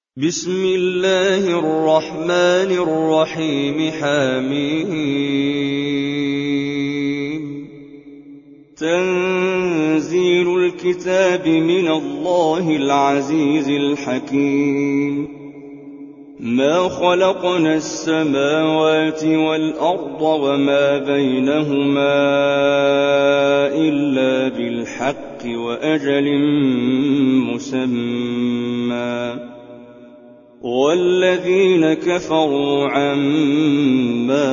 بسم الله الرحمن الرحيم حميم تنزيل الكتاب من الله العزيز الحكيم ما خلقنا السماوات والأرض وما بينهما إلا بالحق وأجل مسمى والذين كفروا عما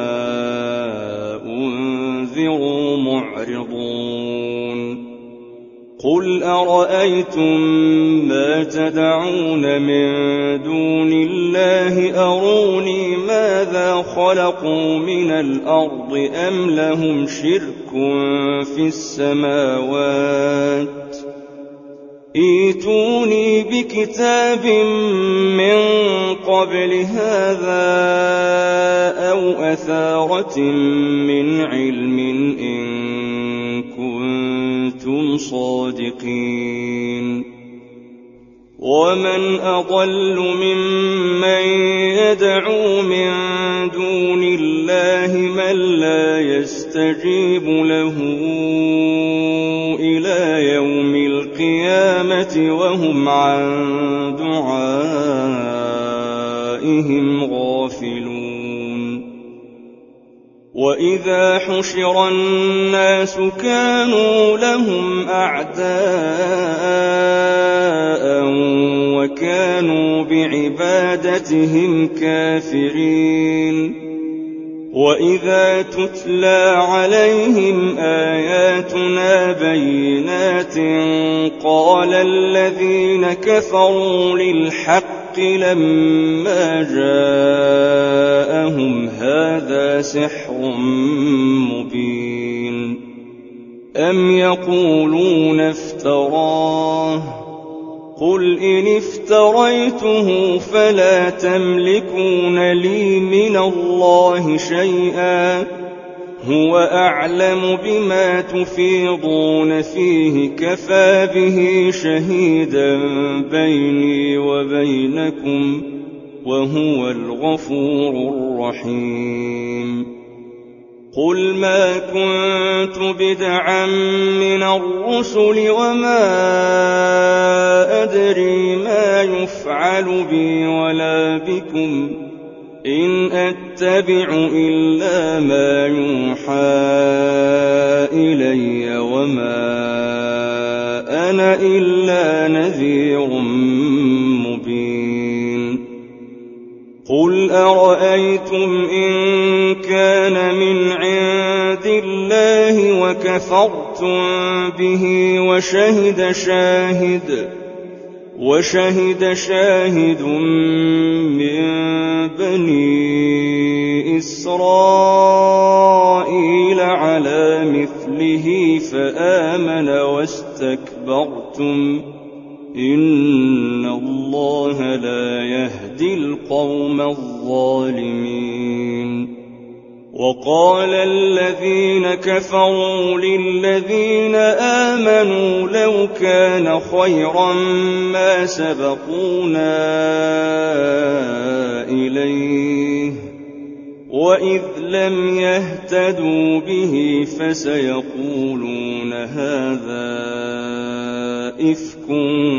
أنذروا معرضون قل أرأيتم ما تدعون من دون الله أروني ماذا خلقوا من الأرض أم لهم شرك في السماوات ائتوني بكتاب من قبل هذا أو أثارة من علم إن كنتم صادقين ومن أضل ممن يدعو من دون الله من لا يستجيب له إلى يوم القيامة وهم عن دعائهم غافلون وإذا حشر الناس كانوا لهم أعداء وكانوا بعبادتهم كافرين وإذا تتلى عليهم آياتنا بينات قال الذين كفروا للحق لما جاءهم هذا سحر مبين أم يقولون افتراه قل إن افتريته فلا تملكون لي من الله شيئا هو أعلم بما تفيضون فيه كفى به شهيدا بيني وبينكم وهو الغفور الرحيم قل ما كنت بدعا من الرسل وما أدري ما يفعل بي ولا بكم إن أتبع إلا ما يوحى إلي وما أنا إلا نذير مبين قل أرأيتم إن كان من عند الله وكفرتم به وشهد شاهد من بني إسرائيل على مثله فآمن واستكبرتم إن الله لا يهدي القوم الظالمين وقال الذين كفروا للذين آمنوا لو كان خيرا ما سبقونا إليه وإذ لم يهتدوا به فسيقولون هذا إفك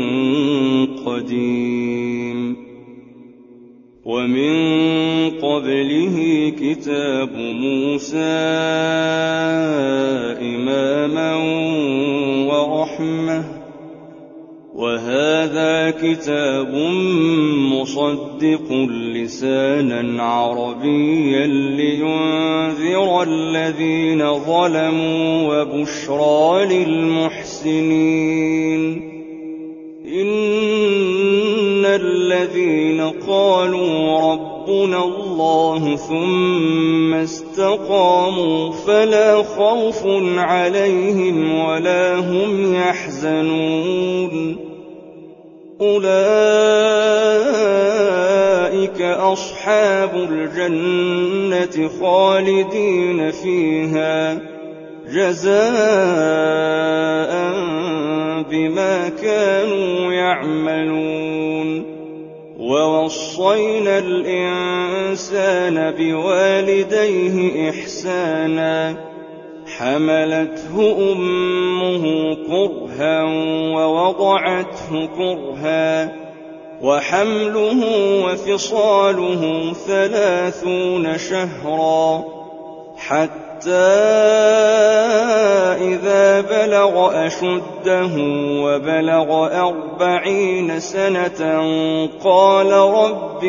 قديم ومن قبله كتاب موسى إماما ورحمة وهذا كتاب مصدق لسانا عربيا لينذر الذين ظلموا وبشرى للمحسنين إن الذين قالوا ربنا الله ثم استقاموا فلا خوف عليهم ولا هم يحزنون أولئك أصحاب الجنة خالدين فيها جزاء بما كانوا يعملون وَوَصَّيْنَا الْإِنسَانَ بِوَالِدَيْهِ إِحْسَانًا حَمَلَتْهُ أُمُّهُ كُرْهًا وَوَضَعَتْهُ كُرْهًا وَحَمْلُهُ وَفِصَالُهُ 30 شهرا حتى إذا بلغ أشده وبلغ 40 سنة قال رب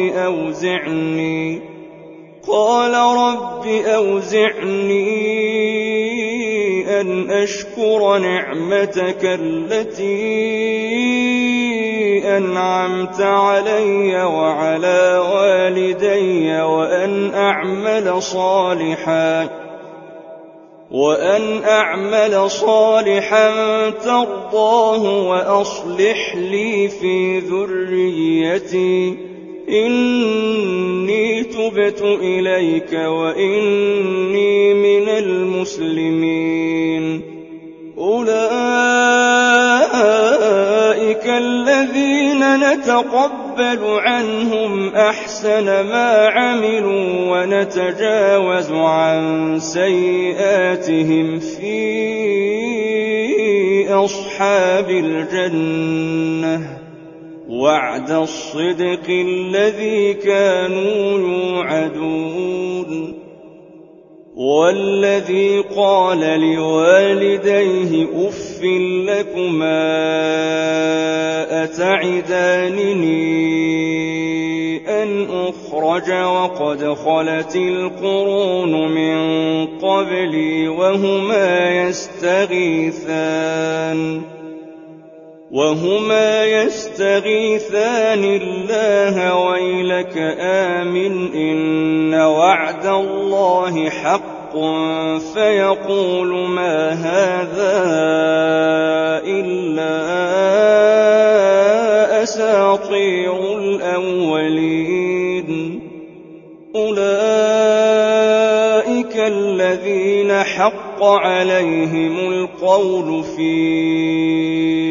أوزعني أن أشكر نعمتك التي أنعمت علي وعلى والدي وأن أعمل صالحا ترضاه وأصلح لي في ذريتي إني تبت إليك وإني من المسلمين. أولئك الذين نتقبل عنهم أحسن ما عملوا ونتجاوز عن سيئاتهم في أصحاب الجنة وعد الصدق الذي كانوا يوعدون. والذي قال لوالديه أف لكما أتعدانني أن أخرج وقد خلت القرون من قبلي وهما يستغيثان الله ويلك آمن إن وعد الله حق فيقول ما هذا إلا أساطير الأولين. أولئك الذين حق عليهم القول في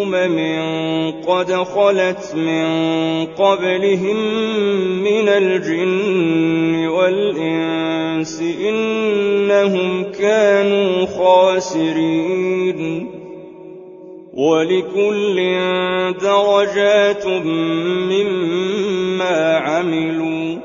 قد خلت من قبلهم من الجن والإنس إنهم كانوا خاسرين. ولكل درجات مما عملوا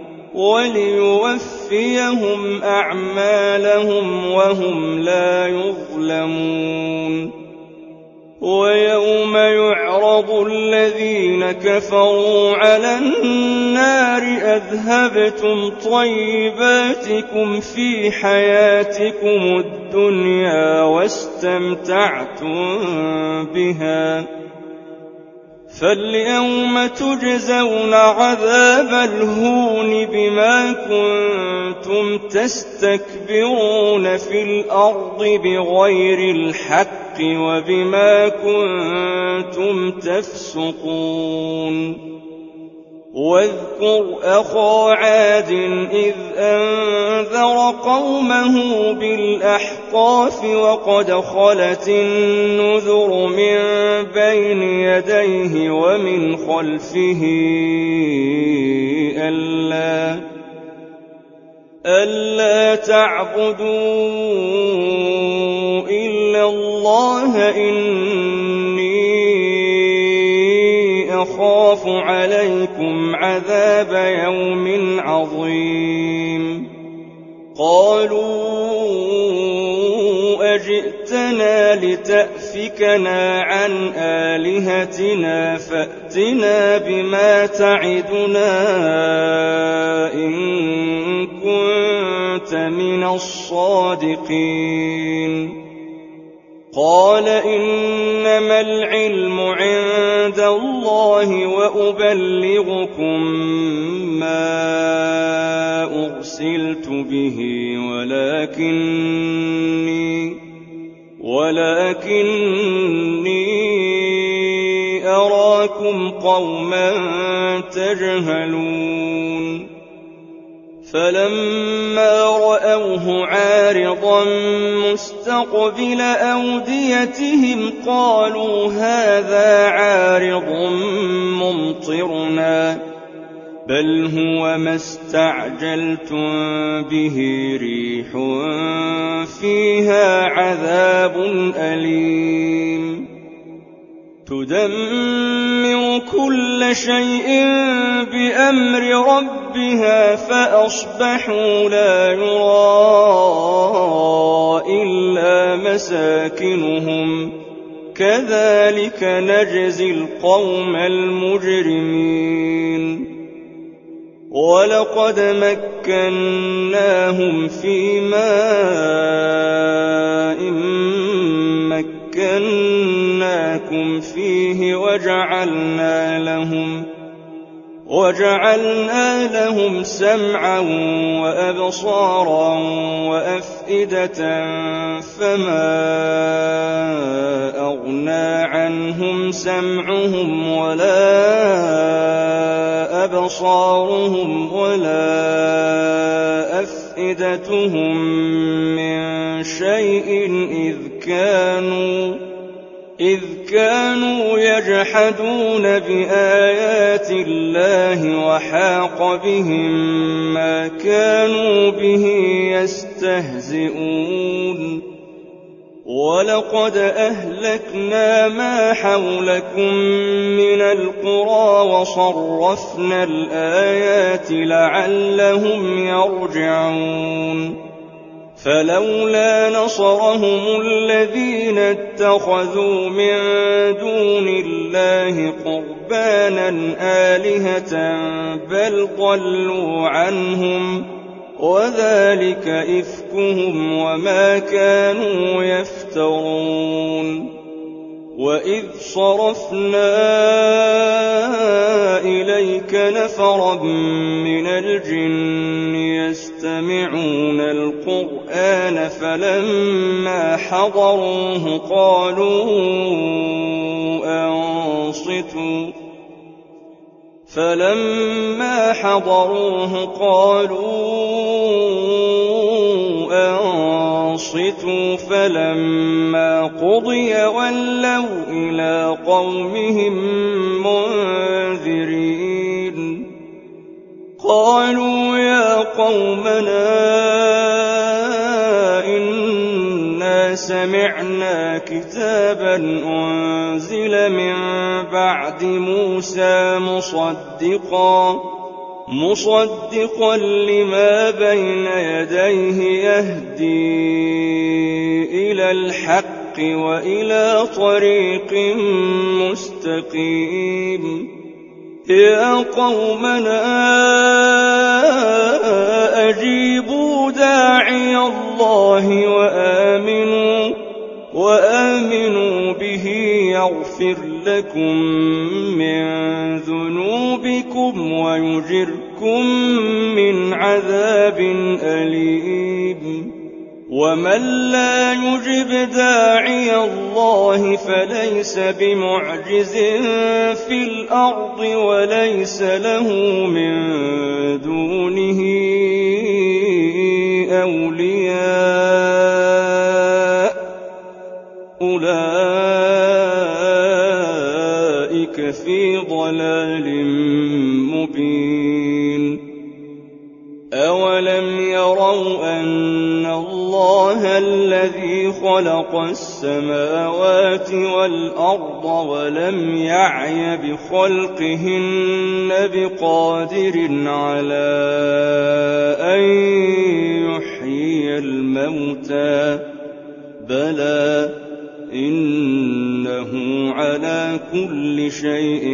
وليوفيهم أعمالهم وهم لا يظلمون. ويوم يعرض الذين كفروا على النار أذهبتم طيباتكم في حياتكم الدنيا واستمتعتم بها فاليوم تجزون عذاب الهون بما كنتم تستكبرون في الأرض بغير الحق وبما كنتم تفسقون. واذكر أخا عاد إذ أنذر قومه بالأحقاف وقد خلت النذر من بين يديه ومن خلفه ألا تعبدوا إلا الله إني أخاف عليكم عذاب يوم عظيم. قالوا أجئتنا لتأفكنا عن آلهتنا فأتنا بما تعدنا إن كنت من الصادقين. قال إنما العلم عند الله وأبلغكم ما أرسلت به ولكني أراكم قوما تجهلون. فلما رأوه عارضا مستقبل أوديتهم قالوا هذا عارض ممطرنا بل هو ما استعجلتم به ريح فيها عذاب أليم تدمر كل شيء بأمر ربها فأصبحوا لا يرى إلا مساكنهم كذلك نجزي القوم المجرمين ولقد مكناهم في ماء مكناكم فيه وجعلنا لهم سمعا وأبصارا وأفئدة فما أغنى عنهم سمعهم ولا أبصارهم ولا أفئدتهم من شيء إذ كانوا يجحدون بآيات الله وحاق بهم ما كانوا به يستهزئون ولقد أهلكنا ما حولكم من القرى وصرفنا الآيات لعلهم يرجعون فلولا نصرهم الذين اتخذوا من دون الله قربانا آلهة بل ضلوا عنهم وذلك إفكهم وما كانوا يفترون وإذ صرفنا إليك نفرا من الجن يستمعون القرآن فلما حضروه قالوا أنصتوا فلما قضي ولوا إلى قومهم منذرين قالوا يا قومنا إنا سمعنا كتابا أنزل من بعد موسى مصدقا لما بين يديه يهدي إلى الحق وإلى طريق مستقيم يا قومنا أجيبوا داعي الله وآمنوا به يغفر لكم من ذنوبكم ويجركم من عذاب أليم ومن لا يجب داعي الله فليس بمعجز في الأرض وليس له من دونه أولياء أولئك في ضلال مبين أولم يروا أن الله الذي خلق السماوات والأرض ولم يعي بخلقهن بقادر على أن يحيي الموتى بلى إنه على كل شيء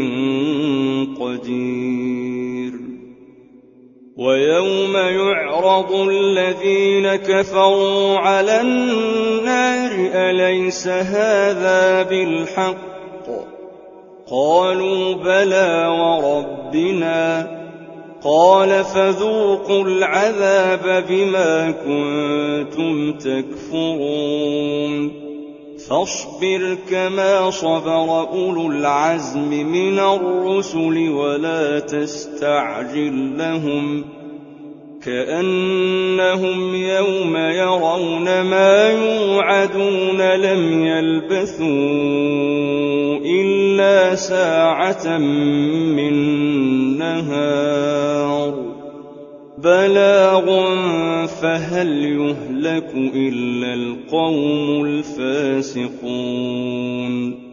قدير ويوم يعرض الذين كفروا على النار أليس هذا بالحق قالوا بلى وربنا قال فذوقوا العذاب بما كنتم تكفرون فاصبر كما صبر أولو العزم من الرسل ولا تستعجل لهم كأنهم يوم يرون ما يوعدون لم يلبثوا إلا ساعة من نهار بلاغ فهل يهلك إلا القوم الفاسقون